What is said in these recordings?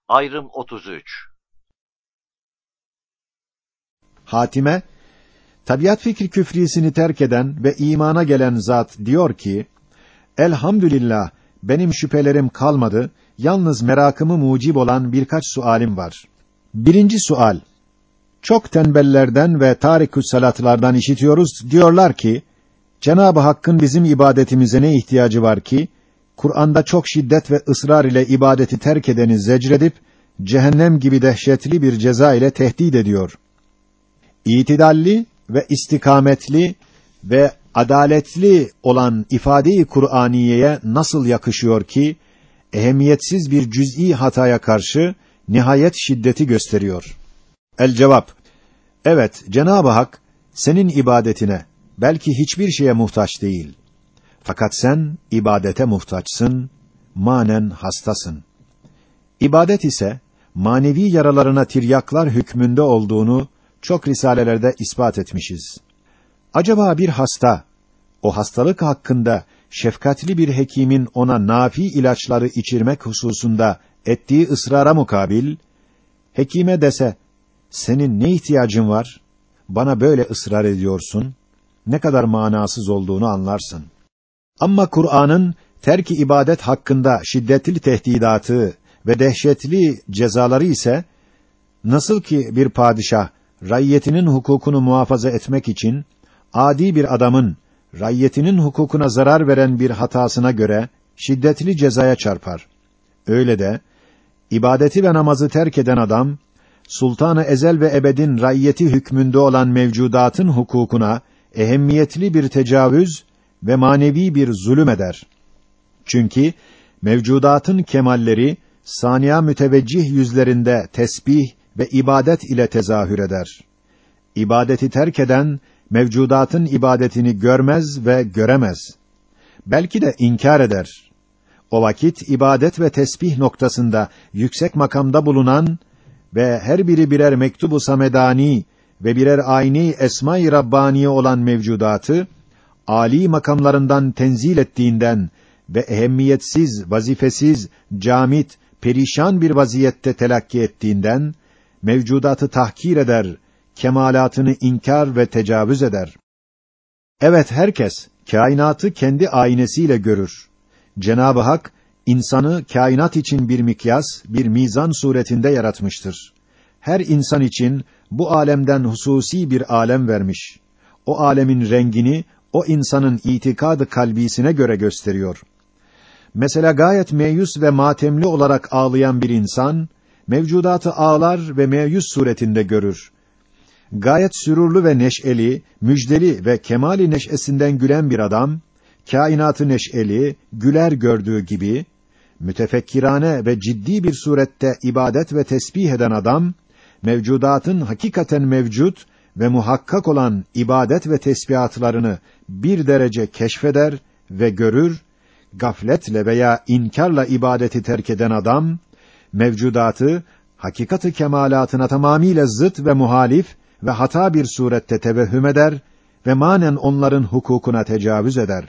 Ayrım 33. Hatime, tabiat fikri küfrisini terk eden ve imana gelen zat diyor ki, elhamdülillah benim şüphelerim kalmadı, yalnız merakımı mucib olan birkaç sualim var. Birinci sual, çok tembellerden ve tarikus salatlardan işitiyoruz, diyorlar ki, Cenab-ı Hakk'ın bizim ibadetimize ne ihtiyacı var ki, Kur'an'da çok şiddet ve ısrar ile ibadeti terk edeni zecredip, cehennem gibi dehşetli bir ceza ile tehdit ediyor. İtidalli ve istikametli ve adaletli olan ifade-i Kur'aniyeye nasıl yakışıyor ki, ehemmiyetsiz bir cüz'i hataya karşı nihayet şiddeti gösteriyor. El-cevap, evet, Cenab-ı Hak, senin ibadetine, belki hiçbir şeye muhtaç değil. Fakat sen, ibadete muhtaçsın, manen hastasın. İbadet ise, manevi yaralarına tiryaklar hükmünde olduğunu, çok risalelerde ispat etmişiz. Acaba bir hasta, o hastalık hakkında şefkatli bir hekimin ona nafi ilaçları içirmek hususunda ettiği ısrara mukabil, hekime dese, senin ne ihtiyacın var, bana böyle ısrar ediyorsun, ne kadar manasız olduğunu anlarsın. Ama Kur'an'ın terk-i ibadet hakkında şiddetli tehdidatı ve dehşetli cezaları ise, nasıl ki bir padişah, raiyetinin hukukunu muhafaza etmek için, adi bir adamın, raiyetinin hukukuna zarar veren bir hatasına göre, şiddetli cezaya çarpar. Öyle de, ibadeti ve namazı terk eden adam, Sultan-ı Ezel ve Ebed'in raiyeti hükmünde olan mevcudatın hukukuna, ehemmiyetli bir tecavüz ve manevi bir zulüm eder. Çünkü, mevcudatın kemalleri, saniya müteveccih yüzlerinde tesbih ve ibadet ile tezahür eder. İbadeti terk eden, mevcudatın ibadetini görmez ve göremez. Belki de inkar eder. O vakit, ibadet ve tesbih noktasında yüksek makamda bulunan ve her biri birer mektubu samedani ve birer ayni esma-i rabbaniye olan mevcudatı, âli makamlarından tenzil ettiğinden ve ehemmiyetsiz, vazifesiz, camit, perişan bir vaziyette telakki ettiğinden, mevcudatı tahkir eder, kemalatını inkar ve tecavüz eder. Evet, herkes, kainatı kendi aynesiyle görür. Cenab-ı Hak, insanı kainat için bir mikyas, bir mizan suretinde yaratmıştır. Her insan için, bu alemden hususi bir alem vermiş. O alemin rengini, o insanın itikad-ı kalbisine göre gösteriyor. Mesela gayet meyus ve matemli olarak ağlayan bir insan, mevcudatı ağlar ve meyus suretinde görür. Gayet sürurlu ve neşeli, müjdeli ve kemali neşesinden gülen bir adam, kainatı neşeli, güler gördüğü gibi, mütefekkirane ve ciddi bir surette ibadet ve tesbih eden adam, mevcudatın hakikaten mevcut ve muhakkak olan ibadet ve tesbihatlarını bir derece keşfeder ve görür, gafletle veya inkarla ibadeti terk eden adam, mevcudatı, hakikati kemalatına tamamiyle zıt ve muhalif ve hata bir surette tevehhüm eder ve manen onların hukukuna tecavüz eder.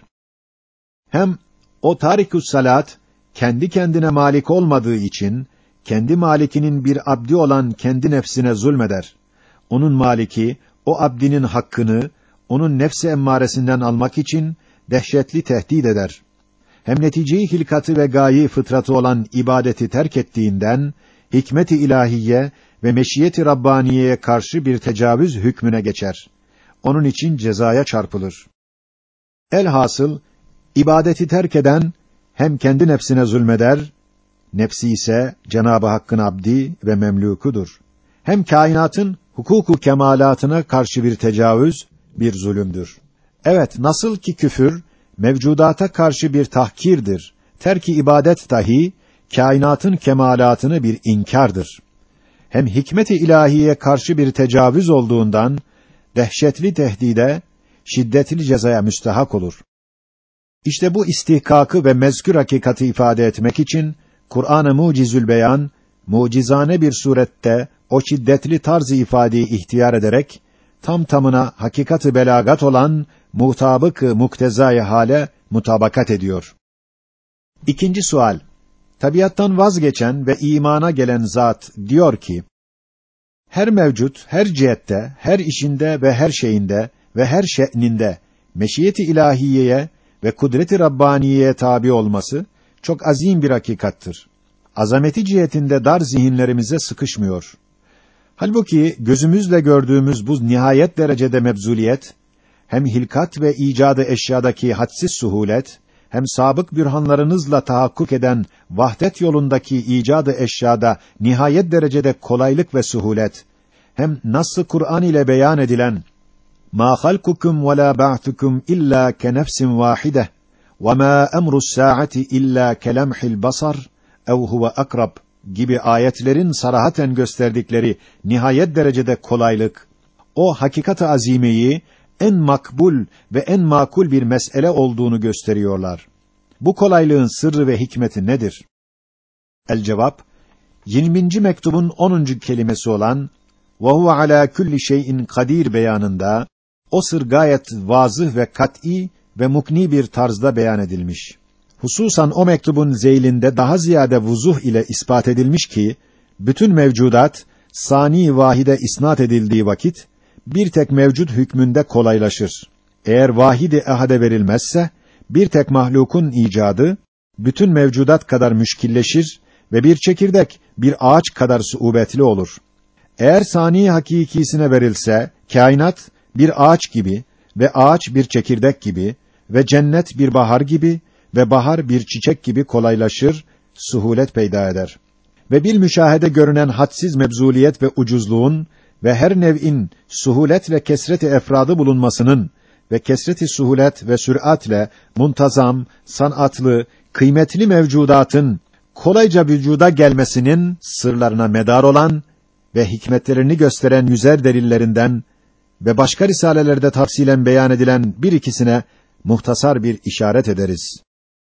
Hem o tarikus salat, kendi kendine malik olmadığı için, kendi malikinin bir abdi olan kendi nefsine zulmeder. Onun maliki, o abdinin hakkını, onun nefsi emmaresinden almak için, dehşetli tehdit eder. Hem netice-i hilkatı ve gaye-i fıtratı olan ibadeti terk ettiğinden, hikmet-i ilahiye ve meşiyet-i rabbaniyeye karşı bir tecavüz hükmüne geçer. Onun için cezaya çarpılır. Elhasıl, ibadeti terk eden, hem kendi nefsine zulmeder, nefsi ise Cenab-ı Hakk'ın abdi ve memlûkudur. Hem kainatın hukuku kemalatına karşı bir tecavüz, bir zulümdür. Evet, nasıl ki küfür, mevcudata karşı bir tahkirdir, terk-i ibadet dahi, kainatın kemalatını bir inkardır. Hem hikmet-i ilahiye karşı bir tecavüz olduğundan, dehşetli tehdide, şiddetli cezaya müstehak olur. İşte bu istihkakı ve mezkür hakikati ifade etmek için, Kur'an-ı Mucizül Beyan, mucizane bir surette, o şiddetli tarz-ı ifadeyi ihtiyar ederek, tam tamına hakikat-ı belagat olan, mutabık-ı muktezai hale mutabakat ediyor. İkinci sual, tabiattan vazgeçen ve imana gelen zat diyor ki, her mevcut, her cihette, her işinde ve her şeyinde ve her şe'ninde meşiyeti ilahiyeye ve kudreti rabbaniyeye tabi olması çok azim bir hakikattır. Azameti cihetinde dar zihinlerimize sıkışmıyor. Halbuki gözümüzle gördüğümüz bu nihayet derecede mebzuliyet, hem hilkat ve icadı eşyadaki hadsiz suhulet, hem sabık bürhanlarınızla tahakkuk eden vahdet yolundaki icadı eşyada nihayet derecede kolaylık ve suhulet, hem Nass-ı Kur'an ile beyan edilen مَا خَلْقُكُمْ وَلَا بَعْثُكُمْ إِلَّا كَنَفْسٍ وَاحِدَةٍ وَمَا أَمْرُ السَّاعَةِ إِلَّا كَلَمْحِ الْبَصَرِ اَوْ هُوَ أَقْرَبُ gibi ayetlerin sarahaten gösterdikleri nihayet derecede kolaylık, o hakikat-ı azimeyi en makbul ve en makul bir mesele olduğunu gösteriyorlar. Bu kolaylığın sırrı ve hikmeti nedir? El-cevap, 20. mektubun 10. kelimesi olan وَهُوَ عَلَى كُلِّ شَيْءٍ kadir beyanında, o sır gayet vazıh ve kat'î ve mukni bir tarzda beyan edilmiş. Hususan o mektubun zeylinde daha ziyade vuzuh ile ispat edilmiş ki, bütün mevcudat, sani vahide isnat edildiği vakit, bir tek mevcut hükmünde kolaylaşır. Eğer vahid-i ehade verilmezse, bir tek mahlukun icadı, bütün mevcudat kadar müşkilleşir ve bir çekirdek, bir ağaç kadar suubetli olur. Eğer sani hakikisine verilse, kainat, bir ağaç gibi ve ağaç bir çekirdek gibi ve cennet bir bahar gibi ve bahar bir çiçek gibi kolaylaşır, suhulet peyda eder. Ve bil müşahede görünen hadsiz mebzuliyet ve ucuzluğun ve her nev'in suhulet ve kesret-i efradı bulunmasının ve kesret-i suhulet ve süratle muntazam, sanatlı, kıymetli mevcudatın kolayca vücuda gelmesinin sırlarına medar olan ve hikmetlerini gösteren yüzer delillerinden ve başka risalelerde tafsilen beyan edilen bir ikisine muhtasar bir işaret ederiz.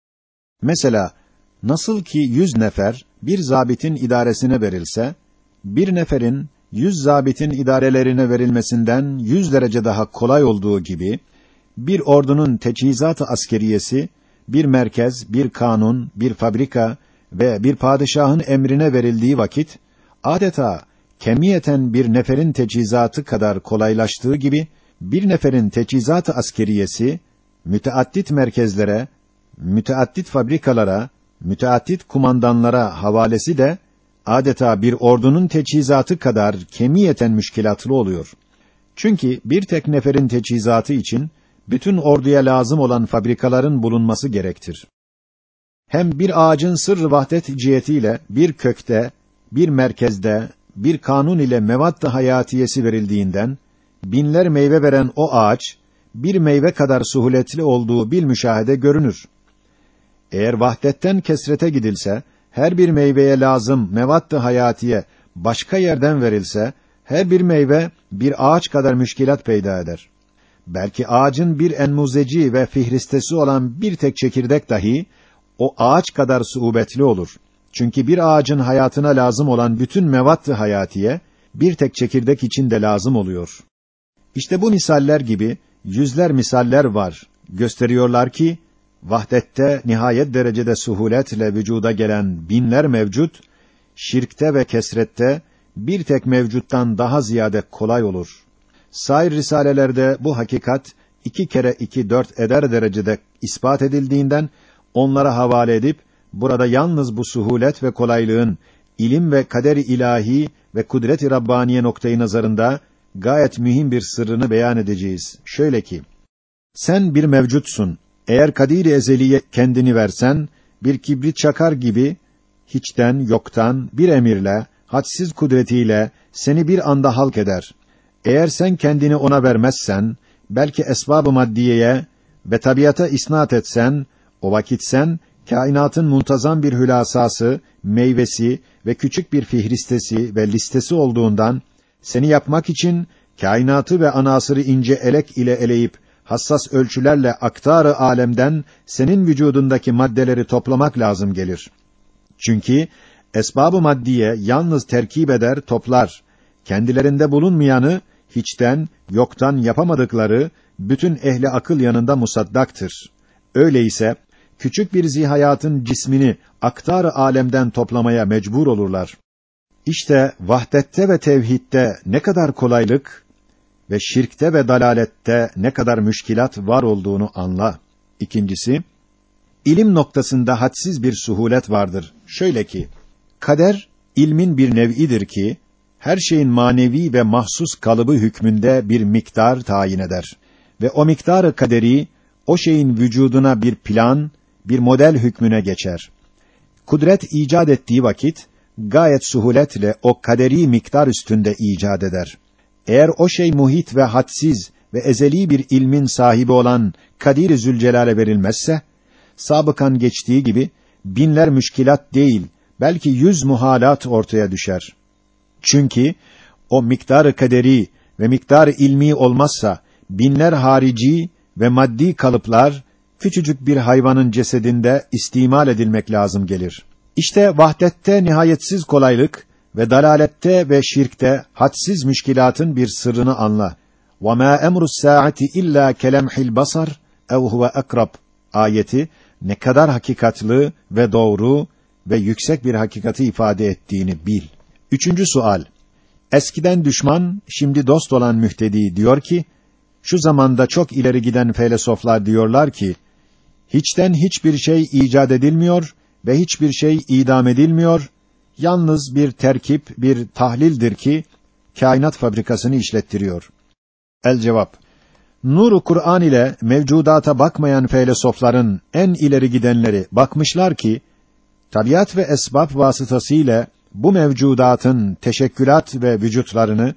Mesela, nasıl ki 100 nefer bir zabitin idaresine verilse, bir neferin 100 zabitin idarelerine verilmesinden 100 derece daha kolay olduğu gibi, bir ordunun teçhizat-ı askeriyesi, bir merkez, bir kanun, bir fabrika ve bir padişahın emrine verildiği vakit, adeta kemiyeten bir neferin teçhizatı kadar kolaylaştığı gibi, bir neferin teçhizat-ı askeriyesi, müteaddit merkezlere, müteaddit fabrikalara, müteaddit kumandanlara havalesi de, adeta bir ordunun teçhizatı kadar kemiyeten müşkilatlı oluyor. Çünkü bir tek neferin teçhizatı için, bütün orduya lazım olan fabrikaların bulunması gerektir. Hem bir ağacın sırrı vahdet cihetiyle, bir kökte, bir merkezde, bir kanun ile mevadd-ı hayatiyesi verildiğinden, binler meyve veren o ağaç, bir meyve kadar suhuletli olduğu bil müşahede görünür. Eğer vahdetten kesrete gidilse, her bir meyveye lazım mevadd-ı hayatiye başka yerden verilse, her bir meyve bir ağaç kadar müşkilat peyda eder. Belki ağacın bir enmuzeci ve fihristesi olan bir tek çekirdek dahi, o ağaç kadar suubetli olur. Çünkü bir ağacın hayatına lazım olan bütün mevadd-ı hayatiye, bir tek çekirdek için de lazım oluyor. İşte bu misaller gibi, yüzler misaller var, gösteriyorlar ki, vahdette nihayet derecede suhuletle vücuda gelen binler mevcut, şirkte ve kesrette bir tek mevcuttan daha ziyade kolay olur. Sair risalelerde bu hakikat 2 kere 2 4 eder derecede ispat edildiğinden onlara havale edip burada yalnız bu suhulet ve kolaylığın ilim ve kader-i ilahi ve kudret-i rabbaniye noktayı nazarında gayet mühim bir sırrını beyan edeceğiz. Şöyle ki, sen bir mevcutsun. Eğer kadir-i ezeliye kendini versen, bir kibrit çakar gibi, hiçten, yoktan, bir emirle, hadsiz kudretiyle, seni bir anda halk eder. Eğer sen kendini ona vermezsen, belki esbab-ı maddiyeye ve tabiata isnat etsen, o vakit sen, kainatın muntazam bir hülasası, meyvesi ve küçük bir fihristesi ve listesi olduğundan, seni yapmak için, kainatı ve anasırı ince elek ile eleyip, hassas ölçülerle aktar-ı alemden senin vücudundaki maddeleri toplamak lazım gelir. Çünkü esbab-ı maddiye yalnız terkip eder, toplar. Kendilerinde bulunmayanı hiçten, yoktan yapamadıkları bütün ehli akıl yanında musaddaktır. Öyleyse küçük bir zihayatın cismini aktar-ı alemden toplamaya mecbur olurlar. İşte vahdette ve tevhidde ne kadar kolaylık ve şirkte ve dalalette ne kadar müşkilat var olduğunu anla. İkincisi, ilim noktasında hadsiz bir suhulet vardır. Şöyle ki, kader, ilmin bir nev'idir ki, her şeyin manevi ve mahsus kalıbı hükmünde bir miktar tayin eder. Ve o miktar-ı kaderi, o şeyin vücuduna bir plan, bir model hükmüne geçer. Kudret icat ettiği vakit, gayet suhuletle o kaderi miktar üstünde icat eder. Eğer o şey muhit ve hadsiz ve ezeli bir ilmin sahibi olan Kadir-i Zülcelal'e verilmezse, sabıkan geçtiği gibi, binler müşkilat değil, belki 100 muhalat ortaya düşer. Çünkü, o miktar-ı kaderi ve miktar-ı ilmi olmazsa, binler harici ve maddi kalıplar, küçücük bir hayvanın cesedinde istimal edilmek lazım gelir. İşte vahdette nihayetsiz kolaylık ve dalalette ve şirkte hadsiz müşkilatın bir sırrını anla. وَمَا اَمْرُ السَّاعَةِ اِلَّا كَلَمْحِ الْبَصَرِ اَوْ هُوَ اَقْرَبُ ayeti ne kadar hakikatlı ve doğru ve yüksek bir hakikati ifade ettiğini bil. Üçüncü sual. Eskiden düşman, şimdi dost olan mühtedi diyor ki, şu zamanda çok ileri giden felsefeler diyorlar ki, hiçten hiçbir şey icat edilmiyor ve hiçbir şey idam edilmiyor, yalnız bir terkip, bir tahlildir ki, kainat fabrikasını işlettiriyor. El cevap. Nur-u Kur'an ile mevcudata bakmayan felsefeler'in en ileri gidenleri bakmışlar ki, tabiat ve esbab vasıtasıyla bu mevcudatın teşekkülat ve vücutlarını,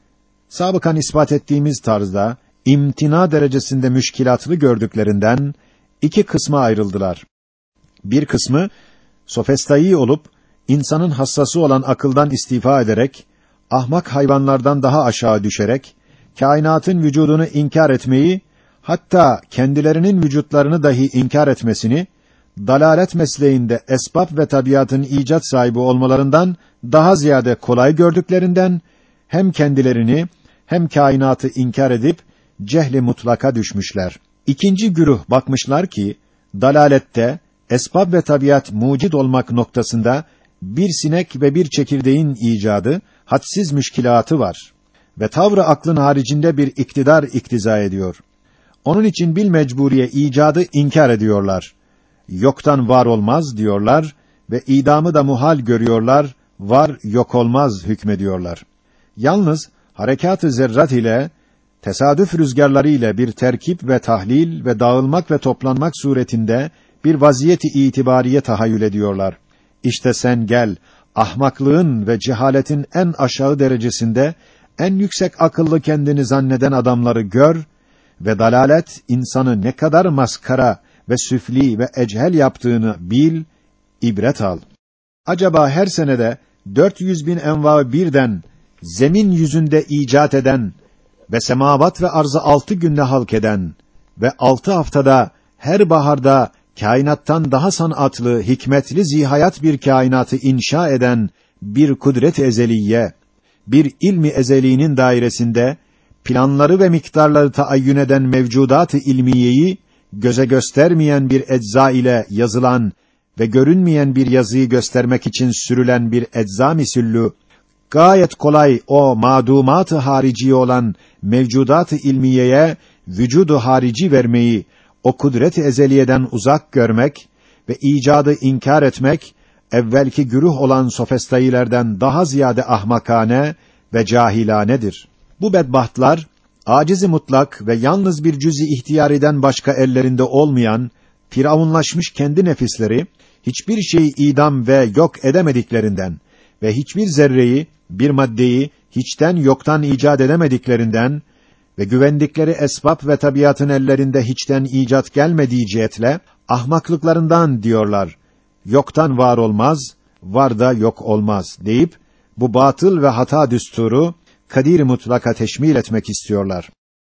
sabıkan ispat ettiğimiz tarzda, imtina derecesinde müşkilatlı gördüklerinden, iki kısma ayrıldılar. Bir kısmı, sofistayı olup, insanın hassası olan akıldan istifa ederek, ahmak hayvanlardan daha aşağı düşerek, kainatın vücudunu inkar etmeyi, hatta kendilerinin vücutlarını dahi inkar etmesini, dalalet mesleğinde esbab ve tabiatın icat sahibi olmalarından daha ziyade kolay gördüklerinden, hem kendilerini hem kainatı inkar edip cehli mutlaka düşmüşler. İkinci güruh bakmışlar ki, dalalette esbab ve tabiat mucid olmak noktasında bir sinek ve bir çekirdeğin icadı hadsiz müşkilatı var ve tavrı aklın haricinde bir iktidar iktiza ediyor. Onun için bil mecburiye icadı inkar ediyorlar. Yoktan var olmaz diyorlar ve idamı da muhal görüyorlar, var yok olmaz hükmediyorlar. Yalnız harekat-ı zerrat ile tesadüf rüzgarları ile bir terkip ve tahlil ve dağılmak ve toplanmak suretinde bir vaziyeti itibariye tahayyül ediyorlar. İşte sen gel, ahmaklığın ve cehaletin en aşağı derecesinde en yüksek akıllı kendini zanneden adamları gör ve dalalet insanı ne kadar maskara ve süfli ve echel yaptığını bil, ibret al. Acaba her senede 400.000 enva birden zemin yüzünde icat eden ve semavat ve arzı 6 günde halk eden ve 6 haftada her baharda kainattan daha sanatlı, hikmetli zihayat bir kainatı inşa eden bir kudret ezeliye, bir ilmi ezeliğinin dairesinde planları ve miktarları taayyün eden mevcudat-ı ilmiyeyi göze göstermeyen bir ecza ile yazılan ve görünmeyen bir yazıyı göstermek için sürülen bir ecza misüllü, gayet kolay o madumat-ı harici olan mevcudat-ı ilmiyeye vücudu harici vermeyi, o kudret-i ezeliyeden uzak görmek ve icadı inkar etmek, evvelki güruh olan sofistayılardan daha ziyade ahmakane ve cahilanedir. Bu bedbahtlar, aciz-i mutlak ve yalnız bir cüz-i ihtiyariden başka ellerinde olmayan, firavunlaşmış kendi nefisleri, hiçbir şeyi idam ve yok edemediklerinden ve hiçbir zerreyi, bir maddeyi hiçten yoktan icat edemediklerinden ve güvendikleri esbab ve tabiatın ellerinde hiçten icat gelmediği cihetle, ahmaklıklarından diyorlar, yoktan var olmaz, var da yok olmaz deyip, bu batıl ve hata düsturu, Kadir-i mutlaka teşmil etmek istiyorlar.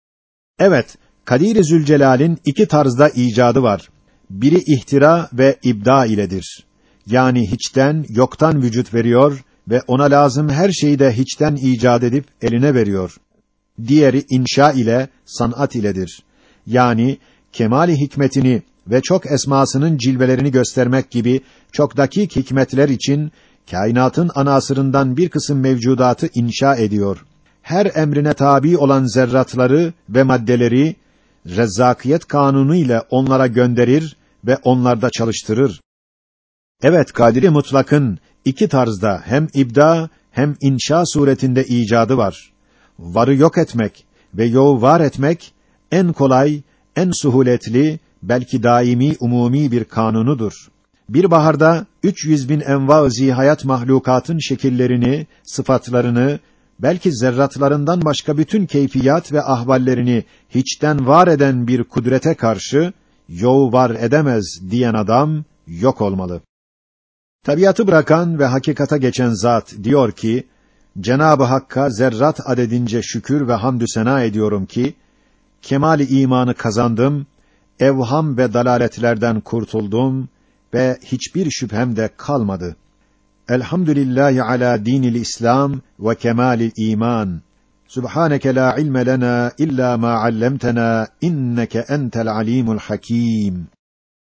Evet, Kadir-i Zülcelal'in iki tarzda icadı var. Biri ihtira ve ibda iledir. Yani hiçten, yoktan vücut veriyor ve ona lazım her şeyi de hiçten icat edip eline veriyor. Diğeri inşa ile, sanat iledir. Yani kemali hikmetini ve çok esmasının cilvelerini göstermek gibi çok dakik hikmetler için kainatın anasırından bir kısım mevcudatı inşa ediyor. Her emrine tabi olan zerratları ve maddeleri rezzakiyet kanunu ile onlara gönderir ve onlarda çalıştırır. Evet, Kadiri Mutlak'ın iki tarzda hem ibda hem inşa suretinde icadı var. Varı yok etmek ve yoğu var etmek en kolay, en suhuletli, belki daimi umumi bir kanunudur. Bir baharda 300.000 enva-ı zihayat mahlukatın şekillerini, sıfatlarını, belki zerratlarından başka bütün keyfiyat ve ahvallerini hiçten var eden bir kudrete karşı yoğu var edemez diyen adam yok olmalı. Tabiatı bırakan ve hakikata geçen zat diyor ki, Cenab-ı Hakk'a zerrat adedince şükür ve hamdü sena ediyorum ki, kemal-i imanı kazandım, evham ve dalaletlerden kurtuldum ve hiçbir şüphem de kalmadı. Elhamdülillahi ala dinil İslam ve kemalil iman. Subhaneke la ilme lena illa ma allamtena inneke entel alimul hakim.